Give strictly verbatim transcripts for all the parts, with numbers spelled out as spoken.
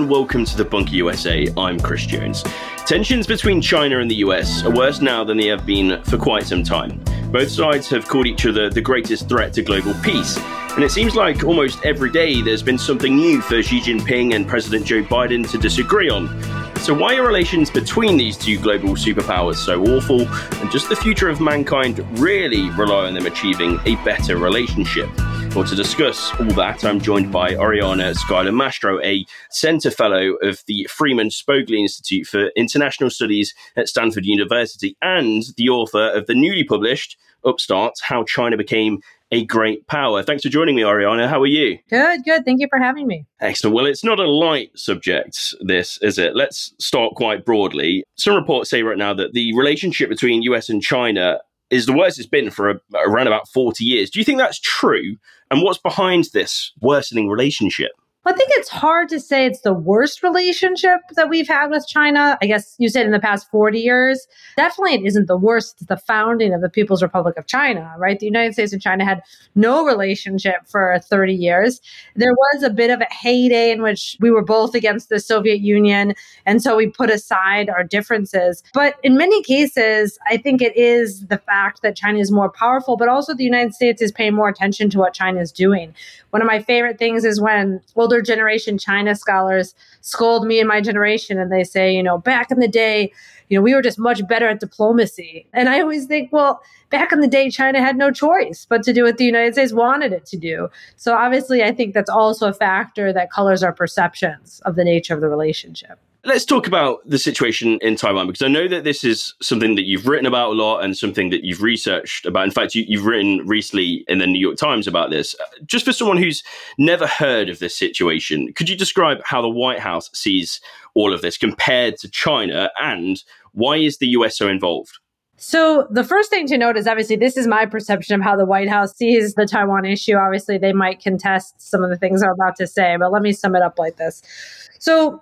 and welcome to the Bunker U S A. I'm Chris Jones. Tensions between China and the U S are worse now than they have been for quite some time. Both sides have called each other the greatest threat to global peace. And it seems like almost every day there's been something new for Xi Jinping and President Joe Biden to disagree on. So why are relations between these two global superpowers so awful? And does the future of mankind really rely on them achieving a better relationship? Well, to discuss all that, I'm joined by Oriana Schuyler Mastro, a Centre Fellow of the Freeman Spogli Institute for International Studies at Stanford University and the author of the newly published Upstart, How China Became a Great Power. Thanks for joining me, Oriana. How are you? Good, good. Thank you for having me. Excellent. Well, it's not a light subject, this, is it? Let's start quite broadly. Some reports say right now that the relationship between U S and China is the worst it's been for a, around about forty years. Do you think that's true? And what's behind this worsening relationship? Well, I think it's hard to say it's the worst relationship that we've had with China. I guess you said in the past forty years. Definitely it isn't the worst. It's the founding of the People's Republic of China, right? The United States and China had no relationship for thirty years. There was a bit of a heyday in which we were both against the Soviet Union. And so we put aside our differences. But in many cases, I think it is the fact that China is more powerful, but also the United States is paying more attention to what China is doing. One of my favorite things is when older generation China scholars scold me and my generation and they say, you know, back in the day, you know, we were just much better at diplomacy. And I always think, well, back in the day, China had no choice but to do what the United States wanted it to do. So obviously, I think that's also a factor that colors our perceptions of the nature of the relationship. Let's talk about the situation in Taiwan, because I know that this is something that you've written about a lot and something that you've researched about. In fact, you, you've written recently in the New York Times about this. Just for someone who's never heard of this situation, could you describe how the White House sees all of this compared to China, and why is the U S so involved? So the first thing to note is obviously this is my perception of how the White House sees the Taiwan issue. Obviously, they might contest some of the things I'm about to say, but let me sum it up like this. So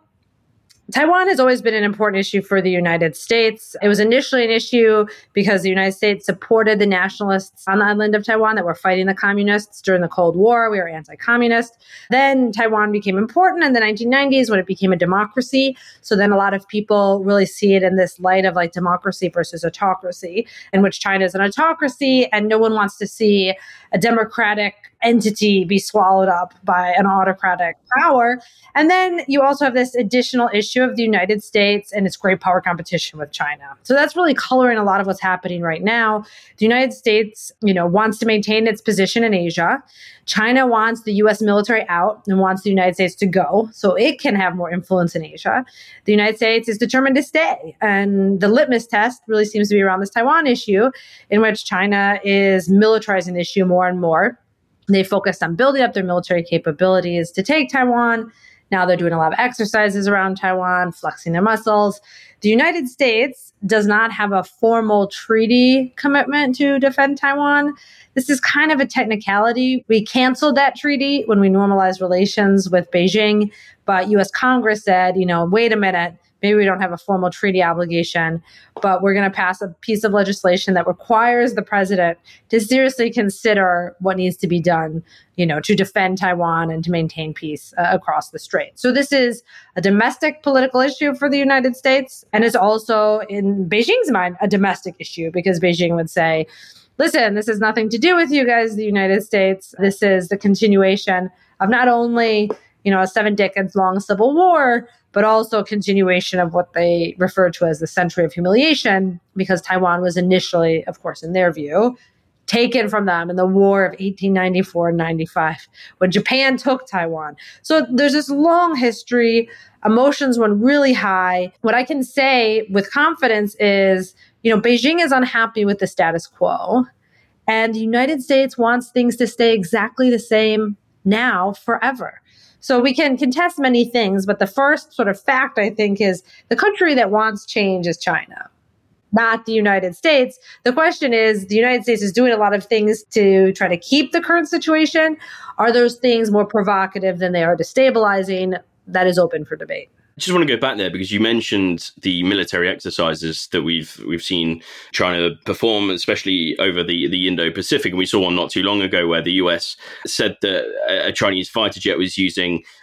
Taiwan has always been an important issue for the United States. It was initially an issue because the United States supported the nationalists on the island of Taiwan that were fighting the communists during the Cold War. We were anti-communist. Then Taiwan became important in the nineteen nineties when it became a democracy. So then a lot of people really see it in this light of like democracy versus autocracy, in which China is an autocracy and no one wants to see a democratic entity be swallowed up by an autocratic power. And then you also have this additional issue of the United States and its great power competition with China. So that's really coloring a lot of what's happening right now. The United States, you know, wants to maintain its position in Asia. China wants the U S military out and wants the United States to go so it can have more influence in Asia. The United States is determined to stay. And the litmus test really seems to be around this Taiwan issue, in which China is militarizing the issue more and more. They focused on building up their military capabilities to take Taiwan. Now they're doing a lot of exercises around Taiwan, flexing their muscles. The United States does not have a formal treaty commitment to defend Taiwan. This is kind of a technicality. We canceled that treaty when we normalized relations with Beijing, but U S Congress said, you know, wait a minute, maybe we don't have a formal treaty obligation, but we're going to pass a piece of legislation that requires the president to seriously consider what needs to be done, you know, to defend Taiwan and to maintain peace uh, across the strait. So this is a domestic political issue for the United States. And it's also, in Beijing's mind, a domestic issue, because Beijing would say, listen, this has nothing to do with you guys, the United States. This is the continuation of not only, you know, a seven decades long civil war, but also a continuation of what they refer to as the century of humiliation, because Taiwan was initially, of course, in their view, taken from them in the war of eighteen ninety-four and ninety-five, when Japan took Taiwan. So there's this long history. Emotions went really high. What I can say with confidence is, you know, Beijing is unhappy with the status quo, and the United States wants things to stay exactly the same now forever. So we can contest many things, but the first sort of fact, I think, is the country that wants change is China, not the United States. The question is, the United States is doing a lot of things to try to keep the current situation. Are those things more provocative than they are destabilizing? That is open for debate. I just want to go back there because you mentioned the military exercises that we've we've seen China perform, especially over the, the Indo-Pacific. And we saw one not too long ago where the U S said that a Chinese fighter jet was using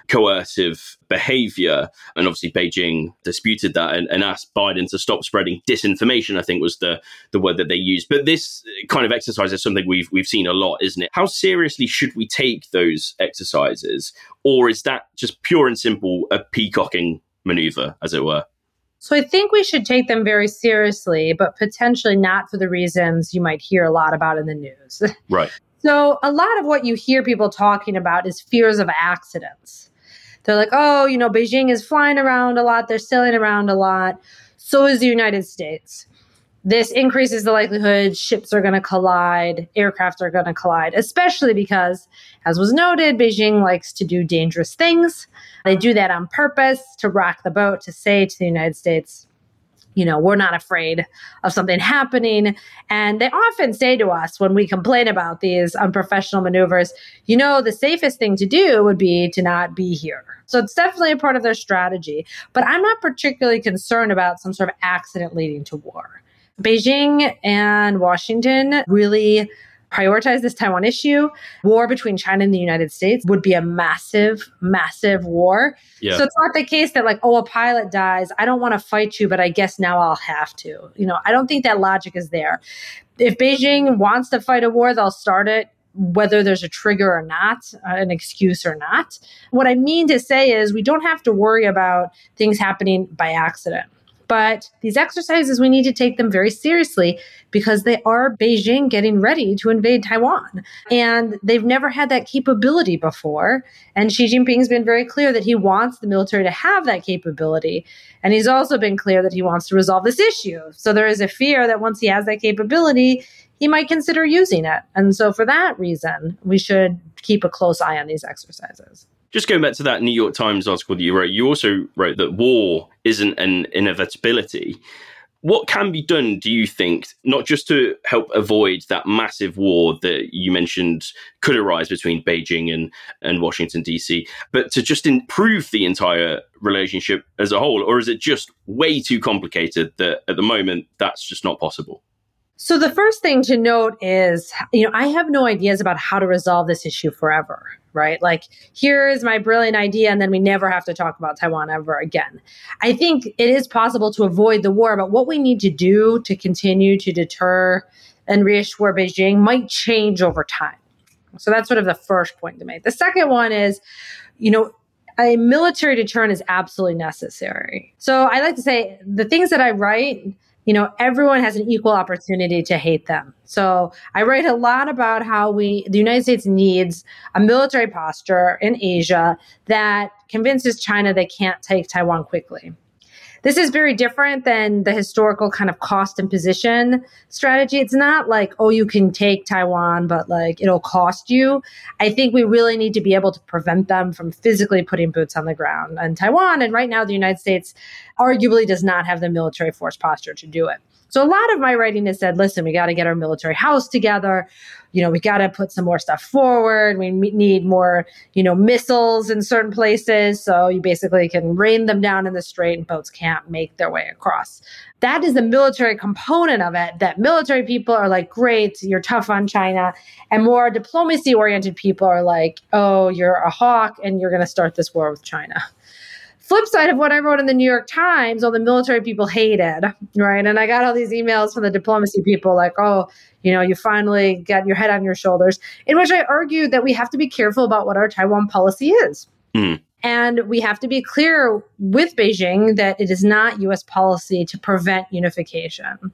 coercive behavior. And obviously Beijing disputed that and, and asked Biden to stop spreading disinformation, I think was the, the word that they used. But this kind of exercise is something we've we've seen a lot, isn't it? How seriously should we take those exercises? Or is that just pure and simple a peacocking maneuver, as it were? So I think we should take them very seriously, but potentially not for the reasons you might hear a lot about in the news. Right. So a lot of what you hear people talking about is fears of accidents. They're like, oh, you know, Beijing is flying around a lot. They're sailing around a lot. So is the United States. This increases the likelihood ships are going to collide, aircraft are going to collide, especially because, as was noted, Beijing likes to do dangerous things. They do that on purpose to rock the boat, to say to the United States, you know, we're not afraid of something happening. And they often say to us when we complain about these unprofessional maneuvers, you know, the safest thing to do would be to not be here. So it's definitely a part of their strategy. But I'm not particularly concerned about some sort of accident leading to war. Beijing and Washington really prioritize this Taiwan issue. War between China and the United States would be a massive, massive war. Yeah. So it's not the case that like, oh, a pilot dies. I don't want to fight you, but I guess now I'll have to. You know, I don't think that logic is there. If Beijing wants to fight a war, they'll start it, whether there's a trigger or not, uh, an excuse or not. What I mean to say is we don't have to worry about things happening by accident. But these exercises, we need to take them very seriously because they are Beijing getting ready to invade Taiwan. And they've never had that capability before. And Xi Jinping's been very clear that he wants the military to have that capability. And he's also been clear that he wants to resolve this issue. So there is a fear that once he has that capability, he might consider using it. And so for that reason, we should keep a close eye on these exercises. Just going back to that New York Times article that you wrote, you also wrote that war isn't an inevitability. What can be done, do you think, not just to help avoid that massive war that you mentioned could arise between Beijing and, and Washington, D C, but to just improve the entire relationship as a whole? Or is it just way too complicated that at the moment that's just not possible? So the first thing to note is, you know, I have no ideas about how to resolve this issue forever, right? Like, here is my brilliant idea, and then we never have to talk about Taiwan ever again. I think it is possible to avoid the war, but what we need to do to continue to deter and reassure Beijing might change over time. So that's sort of the first point to make. The second one is, you know, a military deterrent is absolutely necessary. So I like to say the things that I write, you know, everyone has an equal opportunity to hate them. So I write a lot about how we, the United States needs a military posture in Asia that convinces China they can't take Taiwan quickly. This is very different than the historical kind of cost and position strategy. It's not like, oh, you can take Taiwan, but like it'll cost you. I think we really need to be able to prevent them from physically putting boots on the ground in Taiwan. And right now, the United States arguably does not have the military force posture to do it. So a lot of my writing has said, listen, we got to get our military house together. You know, we got to put some more stuff forward. We need more, you know, missiles in certain places. So you basically can rain them down in the strait and boats can't make their way across. That is the military component of it, that military people are like, great, you're tough on China. And more diplomacy-oriented people are like, oh, you're a hawk and you're going to start this war with China. Flip side of what I wrote in the New York Times, all the military people hated, right? And I got all these emails from the diplomacy people like, oh, you know, you finally got your head on your shoulders, in which I argued that we have to be careful about what our Taiwan policy is. Mm. And we have to be clear with Beijing that it is not U S policy to prevent unification.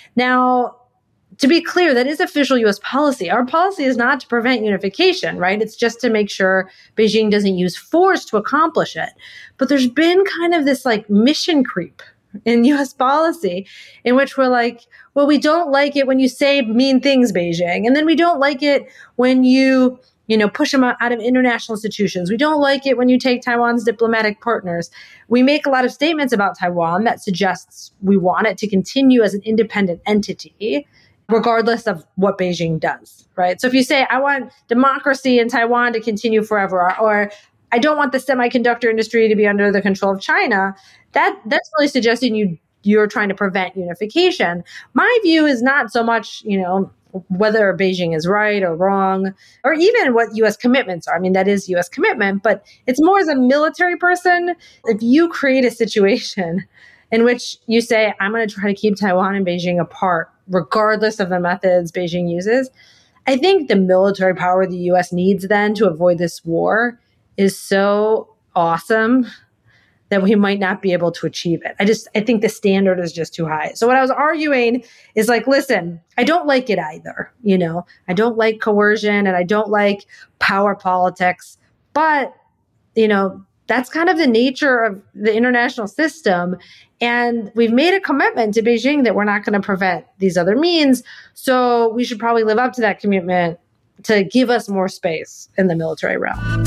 Now, to be clear, that is official U S policy. Our policy is not to prevent unification, right? It's just to make sure Beijing doesn't use force to accomplish it. But there's been kind of this like mission creep in U S policy in which we're like, well, we don't like it when you say mean things, Beijing. And then we don't like it when you, you know, push them out of international institutions. We don't like it when you take Taiwan's diplomatic partners. We make a lot of statements about Taiwan that suggests we want it to continue as an independent entity, regardless of what Beijing does, right? So if you say, I want democracy in Taiwan to continue forever, or, or I don't want the semiconductor industry to be under the control of China, that that's really suggesting you, you're trying to prevent unification. My view is not so much, you know, whether Beijing is right or wrong, or even what U S commitments are. I mean, that is U S commitment, but it's more as a military person. If you create a situation in which you say, I'm going to try to keep Taiwan and Beijing apart, regardless of the methods Beijing uses, I think the military power the U S needs then to avoid this war is so awesome that we might not be able to achieve it. I just, I think the standard is just too high. So what I was arguing is like, listen, I don't like it either. You know, I don't like coercion and I don't like power politics, but, you know, that's kind of the nature of the international system. And we've made a commitment to Beijing that we're not going to prevent these other means. So we should probably live up to that commitment to give us more space in the military realm.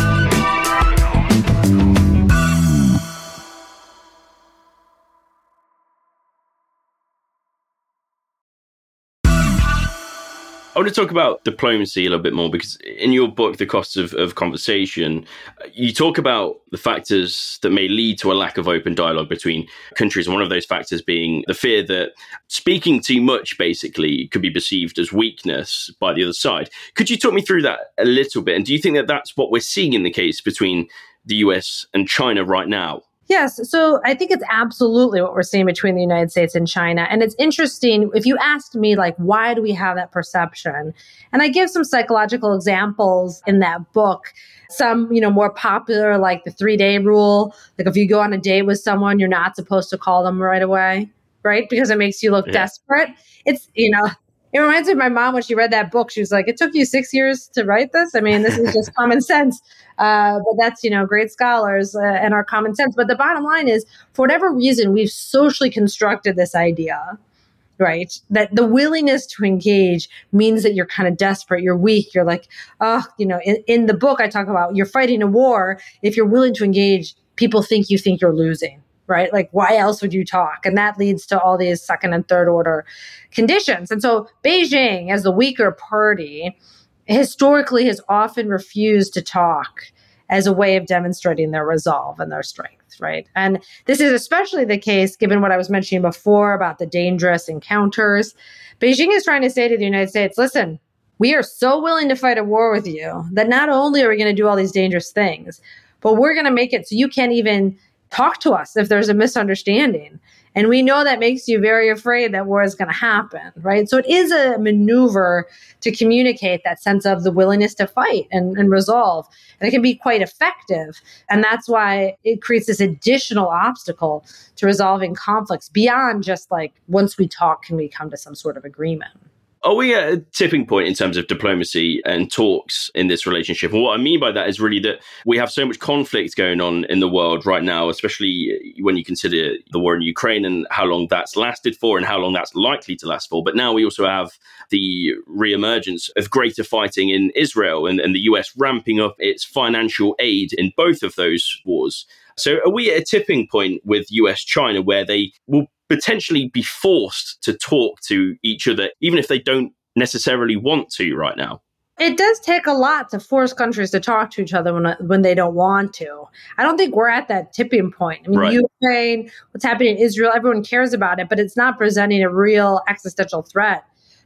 I want to talk about diplomacy a little bit more, because in your book, The Costs of, of Conversation, you talk about the factors that may lead to a lack of open dialogue between countries. And one of those factors being the fear that speaking too much, basically, could be perceived as weakness by the other side. Could you talk me through that a little bit? And do you think that that's what we're seeing in the case between the U S and China right now? Yes. So I think it's absolutely what we're seeing between the United States and China. And it's interesting, if you asked me, like, why do we have that perception? And I give some psychological examples in that book. Some, you know, more popular, like the three-day rule. Like if you go on a date with someone, you're not supposed to call them right away, right? Because it makes you look yeah. desperate. It's, you know, it reminds me of my mom when she read that book. She was like, it took you six years to write this? I mean, this is just common sense. Uh, but that's, you know, great scholars uh, and our common sense. But the bottom line is, for whatever reason, we've socially constructed this idea, right, that the willingness to engage means that you're kind of desperate, you're weak, you're like, oh, you know, in, in the book I talk about, you're fighting a war. If you're willing to engage, people think you think you're losing. Right? Like, why else would you talk? And that leads to all these second and third order conditions. And so Beijing, as the weaker party, historically has often refused to talk as a way of demonstrating their resolve and their strength, right? And this is especially the case given what I was mentioning before about the dangerous encounters. Beijing is trying to say to the United States, listen, we are so willing to fight a war with you that not only are we going to do all these dangerous things, but we're going to make it so you can't even talk to us if there's a misunderstanding. And we know that makes you very afraid that war is going to happen, right? So it is a maneuver to communicate that sense of the willingness to fight and, and resolve. And it can be quite effective. And that's why it creates this additional obstacle to resolving conflicts beyond just like, once we talk, can we come to some sort of agreement? Are we at a tipping point in terms of diplomacy and talks in this relationship? And what I mean by that is really that we have so much conflict going on in the world right now, especially when you consider the war in Ukraine and how long that's lasted for and how long that's likely to last for. But now we also have the reemergence of greater fighting in Israel and, and the U S ramping up its financial aid in both of those wars. So are we at a tipping point with U S China where they will potentially be forced to talk to each other, even if they don't necessarily want to right now? It does take a lot to force countries to talk to each other when when they don't want to. I don't think we're at that tipping point. I mean, right. Ukraine, what's happening in Israel, everyone cares about it, but it's not presenting a real existential threat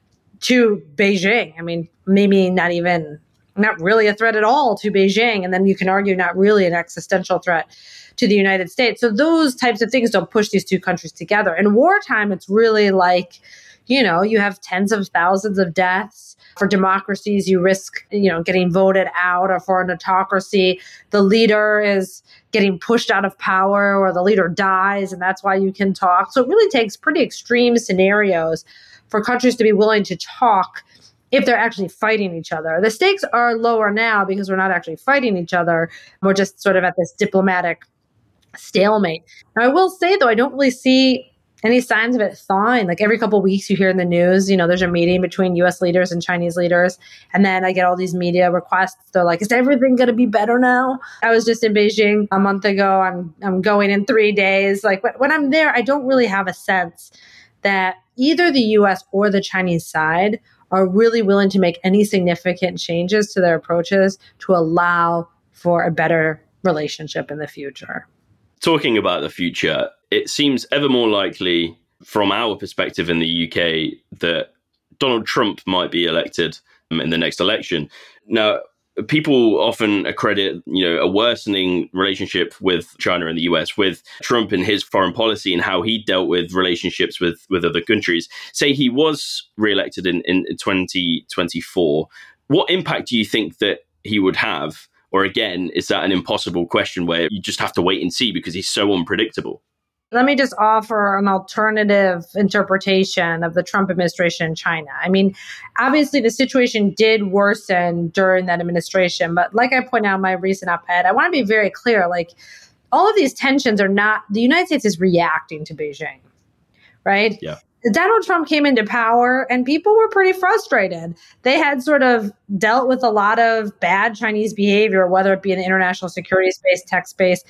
to Beijing. I mean, maybe not even, not really a threat at all to Beijing. And then you can argue not really an existential threat to the United States. So those types of things don't push these two countries together. In wartime, it's really like, you know, you have tens of thousands of deaths. For democracies, you risk, you know, getting voted out, or for an autocracy, the leader is getting pushed out of power or the leader dies, and that's why you can talk. So it really takes pretty extreme scenarios for countries to be willing to talk if they're actually fighting each other. The stakes are lower now because we're not actually fighting each other. We're just sort of at this diplomatic stalemate. Now, I will say, though, I don't really see any signs of it thawing. Like every couple of weeks you hear in the news, you know, there's a meeting between U S leaders and Chinese leaders. And then I get all these media requests. They're like, is everything going to be better now? I was just in Beijing a month ago. I'm I'm going in three days. Like when I'm there, I don't really have a sense that either the U S or the Chinese side are really willing to make any significant changes to their approaches to allow for a better relationship in the future. Talking about the future, it seems ever more likely from our perspective in the U K that Donald Trump might be elected um, in the next election. Now, people often accredit, you know, a worsening relationship with China and the U S, with Trump and his foreign policy and how he dealt with relationships with, with other countries. Say he was re-elected in, in twenty twenty-four. What impact do you think that he would have? Or again, is that an impossible question where you just have to wait and see because he's so unpredictable? Let me just offer an alternative interpretation of the Trump administration in China. I mean, obviously the situation did worsen during that administration, but like I point out in my recent op-ed, I want to be very clear, like all of these tensions are not, the United States is reacting to Beijing, right? Yeah. Donald Trump came into power and people were pretty frustrated. They had sort of dealt with a lot of bad Chinese behavior, whether it be in the international security space, tech space,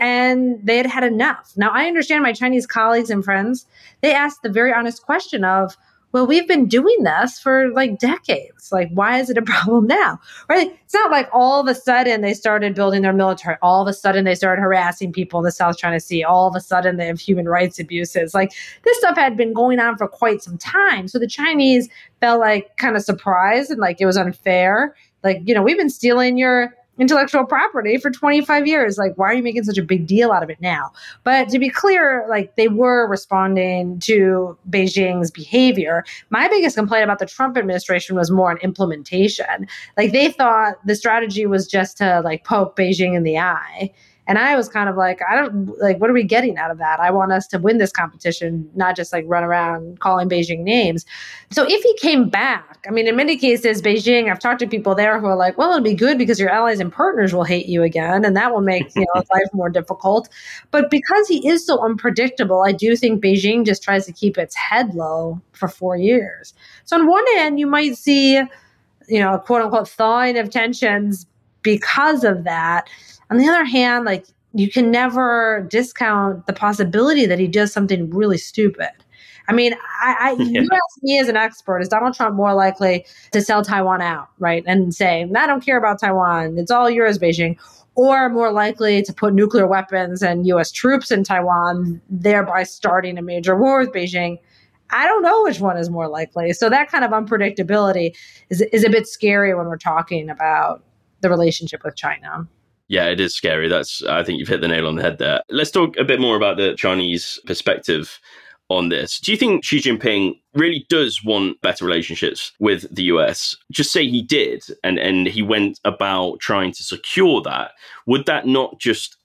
and they had had enough. Now, I understand my Chinese colleagues and friends, they asked the very honest question of, well, we've been doing this for like decades. Like, why is it a problem now? Right? It's not like all of a sudden they started building their military. All of a sudden they started harassing people in the South China Sea. All of a sudden they have human rights abuses. Like this stuff had been going on for quite some time. So the Chinese felt like kind of surprised and like it was unfair. Like, you know, we've been stealing your intellectual property for twenty-five years. Like, why are you making such a big deal out of it now? But to be clear, like they were responding to Beijing's behavior. My biggest complaint about the Trump administration was more on implementation. Like they thought the strategy was just to like poke Beijing in the eye. And I was kind of like, I don't like, what are we getting out of that? I want us to win this competition, not just like run around calling Beijing names. So if he came back, I mean, in many cases, Beijing, I've talked to people there who are like, well, it'll be good because your allies and partners will hate you again. And that will make you know life more difficult. But because he is so unpredictable, I do think Beijing just tries to keep its head low for four years. So on one end, you might see, you know, quote unquote thawing of tensions because of that. On the other hand, like you can never discount the possibility that he does something really stupid. I mean, I, I yeah. you ask me as an expert, is Donald Trump more likely to sell Taiwan out, right? And say, I don't care about Taiwan. It's all yours, Beijing. Or more likely to put nuclear weapons and U S troops in Taiwan, thereby starting a major war with Beijing. I don't know which one is more likely. So that kind of unpredictability is, is a bit scary when we're talking about the relationship with China. Yeah, it is scary. That's, I think you've hit the nail on the head there. Let's talk a bit more about the Chinese perspective on this. Do you think Xi Jinping really does want better relationships with the U S? Just say he did, and, and he went about trying to secure that. Would that not just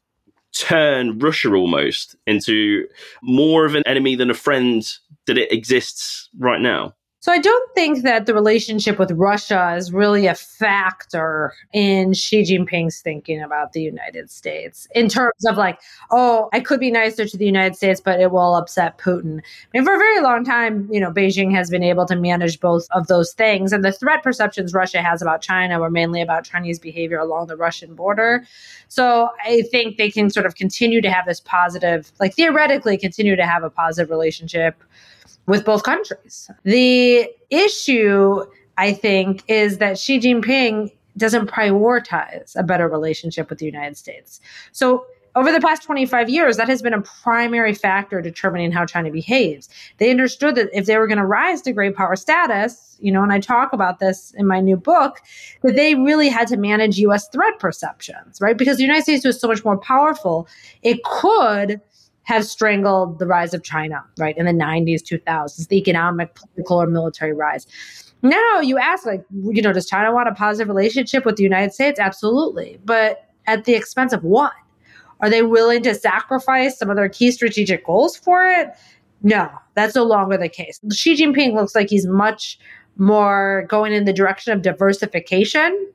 turn Russia almost into more of an enemy than a friend that it exists right now? So I don't think that the relationship with Russia is really a factor in Xi Jinping's thinking about the United States in terms of like, oh, I could be nicer to the United States, but it will upset Putin. I mean, for a very long time, you know, Beijing has been able to manage both of those things. And the threat perceptions Russia has about China were mainly about Chinese behavior along the Russian border. So I think they can sort of continue to have this positive, like theoretically continue to have a positive relationship with both countries. The issue, I think, is that Xi Jinping doesn't prioritize a better relationship with the United States. So over the past twenty-five years, that has been a primary factor determining how China behaves. They understood that if they were going to rise to great power status, you know, and I talk about this in my new book, that they really had to manage U S threat perceptions, right? Because the United States was so much more powerful, it could have strangled the rise of China, right, in the nineties, two thousands, the economic, political, or military rise. Now you ask, like, you know, does China want a positive relationship with the United States? Absolutely. But at the expense of what? Are they willing to sacrifice some of their key strategic goals for it? No, that's no longer the case. Xi Jinping looks like he's much more going in the direction of diversification,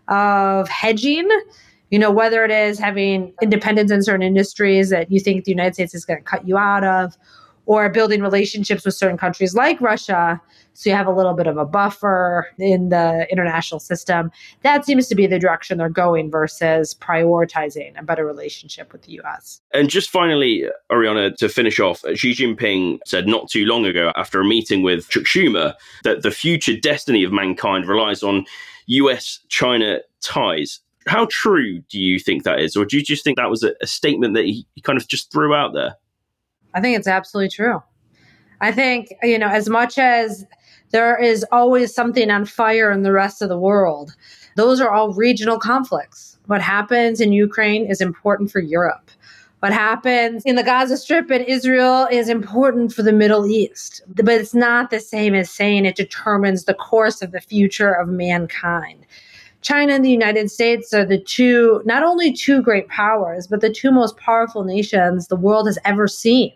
of hedging. You know, whether it is having independence in certain industries that you think the United States is going to cut you out of, or building relationships with certain countries like Russia, so you have a little bit of a buffer in the international system. That seems to be the direction they're going versus prioritizing a better relationship with the U S. And just finally, Arianna, to finish off, Xi Jinping said not too long ago after a meeting with Chuck Schumer that the future destiny of mankind relies on U S China ties. How true do you think that is? Or do you just think that was a, a statement that he, he kind of just threw out there? I think it's absolutely true. I think, you know, as much as there is always something on fire in the rest of the world, those are all regional conflicts. What happens in Ukraine is important for Europe. What happens in the Gaza Strip and Israel is important for the Middle East. But it's not the same as saying it determines the course of the future of mankind. China and the United States are the two, not only two great powers, but the two most powerful nations the world has ever seen.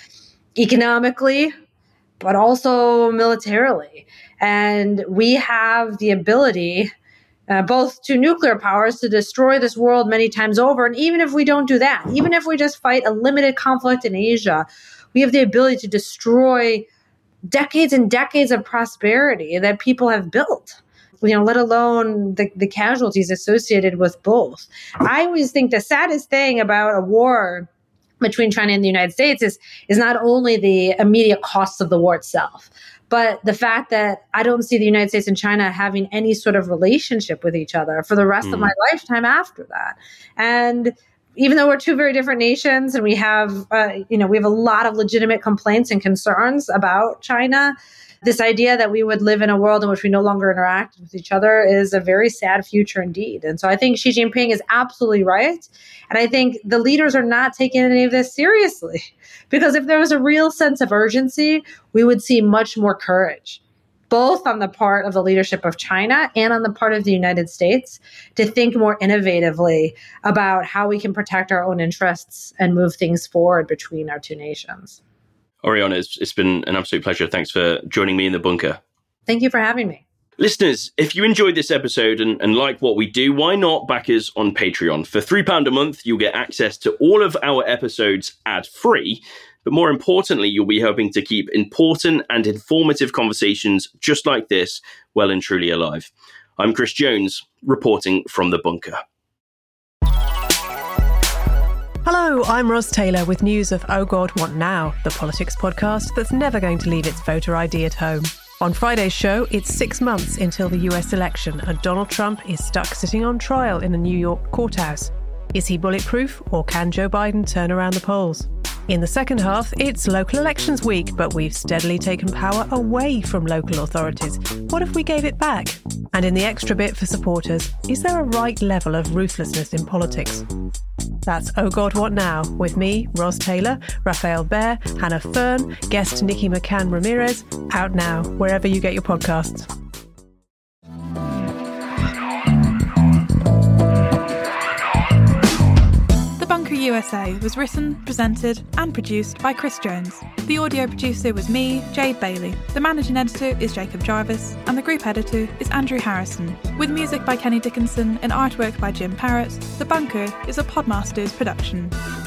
Economically, but also militarily. And we have the ability, uh, both to nuclear powers, to destroy this world many times over. And even if we don't do that, even if we just fight a limited conflict in Asia, we have the ability to destroy decades and decades of prosperity that people have built, you know, let alone the, the casualties associated with both. I always think the saddest thing about a war between China and the United States is, is not only the immediate costs of the war itself, but the fact that I don't see the United States and China having any sort of relationship with each other for the rest mm. of my lifetime after that. And even though we're two very different nations and we have, uh, you know, we have a lot of legitimate complaints and concerns about China, this idea that we would live in a world in which we no longer interact with each other is a very sad future indeed. And so I think Xi Jinping is absolutely right. And I think the leaders are not taking any of this seriously, because if there was a real sense of urgency, we would see much more courage, both on the part of the leadership of China and on the part of the United States, to think more innovatively about how we can protect our own interests and move things forward between our two nations. Oriana, it's, it's been an absolute pleasure. Thanks for joining me in the bunker. Thank you for having me. Listeners, if you enjoyed this episode and, and like what we do, why not back us on Patreon? For three pounds a month, you'll get access to all of our episodes ad-free. But more importantly, you'll be helping to keep important and informative conversations just like this well and truly alive. I'm Chris Jones, reporting from the bunker. Hello, I'm Ros Taylor with news of Oh God, What Now, the politics podcast that's never going to leave its voter I D at home. On Friday's show, it's six months until the U S election and Donald Trump is stuck sitting on trial in a New York courthouse. Is he bulletproof, or can Joe Biden turn around the polls? In the second half, it's local elections week, but we've steadily taken power away from local authorities. What if we gave it back? And in the extra bit for supporters, is there a right level of ruthlessness in politics? That's Oh God, What Now? With me, Ros Taylor, Raphael Behr, Hannah Fern, guest Nikki McCann Ramirez, out now, wherever you get your podcasts. U S A was written, presented and produced by Chris Jones. The audio producer was me, Jade Bailey. The managing editor is Jacob Jarvis and the group editor is Andrew Harrison. With music by Kenny Dickinson and artwork by Jim Parrott, The Bunker is a Podmasters production.